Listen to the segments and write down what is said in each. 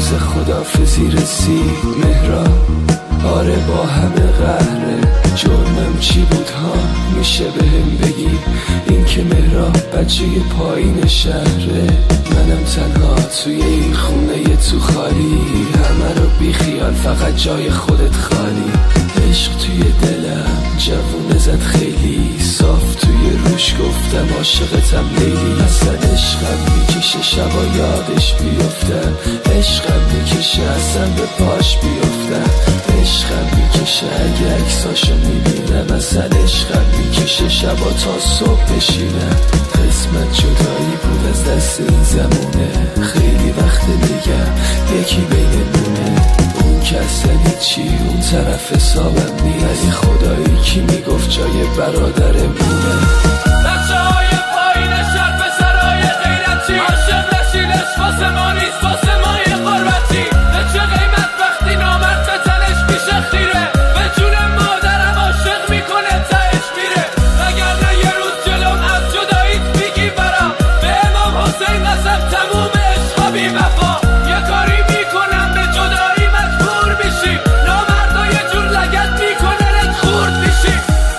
روز خداحافظی رسید مهراب، آره با همه قهره. جرمم چی بود ها میشه بهم بگی؟ این که مهراب بچه پایین شهره، منم تنها توی این خونه تو خالی، همه رو بی خیال فقط جای خودت خالی. عشق توی دلم جوونه زد خیلی صاف، توی روش گفتم عاشقتم لیلی. اصلا عشقم میکشه شبا یادش بیفتم، عشقم میکشه اصلا به پاش بیفتم، عشقم میکشه اگه عکساشو میبینم، اصلا عشقم میکشه شبا تا صبح بشینم. قسمت جدایی بود از دست این زمونه، خیلی وقت میگم یکی بینمونه. اون که اصلا هیچی اون طرف حسابم نیست، خدایی کی میگفت جای برادرمونه. بچه های پایین شهر پسرهای غیرتی، عاشق نشین عشق واسه ما نیست واسه ما یه قربتی. به چه قیمت وقتی نامرد به تنش پیش خیره، به جون مادرم عاشق میکنه تهش میره. وگرنه یه روز جلوم از جداییت میگی برام، به امام حسین قسم تموم عشقا بی وفا. یه کاری میکنم به جدایی مجبور میشی، نامردا یه جور لگت میکنه رد خورد میشی.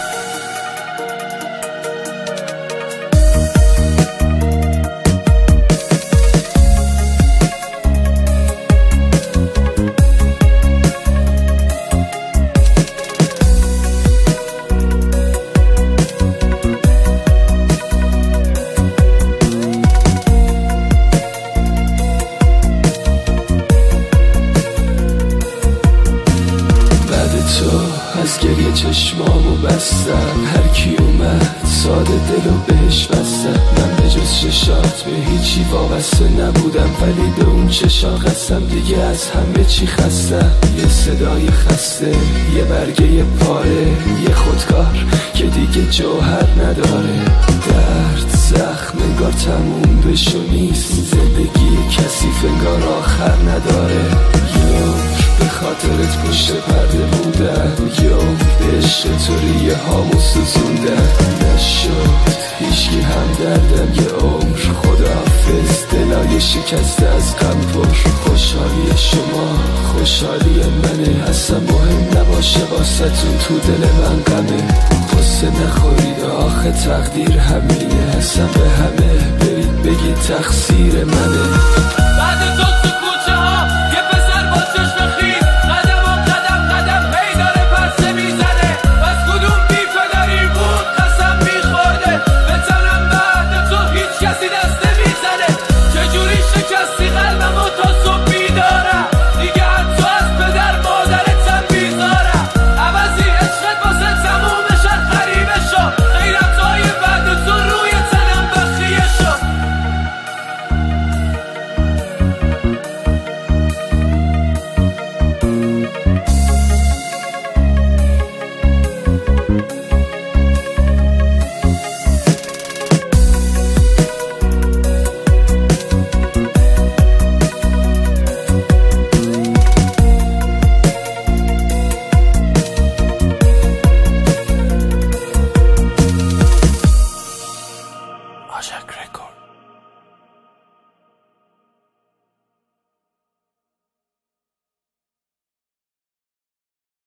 از گریه چشمامو بستم، هر کی اومد ساده دلو بهش بستم. من به جز چشات به هیچی وابسته نبودم، ولی به اون چشا قسم دیگه از همه چی خستم. یه صدای خسته، یه برگه پاره، یه خودکار که دیگه جوهر نداره. درد زخم انگار تموم بشو نیست، زندگی کثیف انگار آخر نداره. به خاطرت پشت پرده بودم، یه عمر به عشق تو ریه هامو سوزوندم. نشد هیچکی هم دردم یه عمر، خداحافظ دلای شکسته از غم پر. خوشحالی شما خوشحالی منه، اصلا مهم نباشه واسه‌تون تو دل من غمه. قصه نخورید آخه تقدیر همینه، اصلا به همه برید بگید تقصیر منه. بعد تو